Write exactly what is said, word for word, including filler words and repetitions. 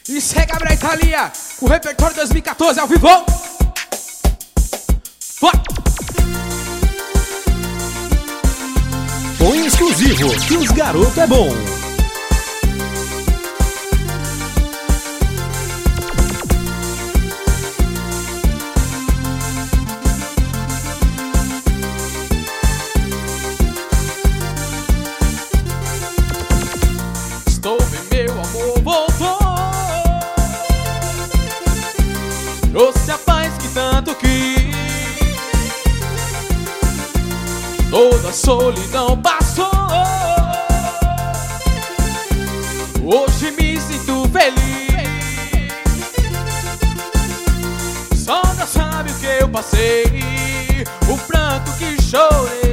Isso é Gabriel Itália, o repertório dois mil e quatorze ao vivo. Vai! Põe exclusivo, que os garoto é bom. Estou bem, meu amor voltou. Trouxe a paz que tanto quis. Toda a solidão passou. Hoje me sinto feliz. Só Deus sabe o que eu passei, o pranto que chorei.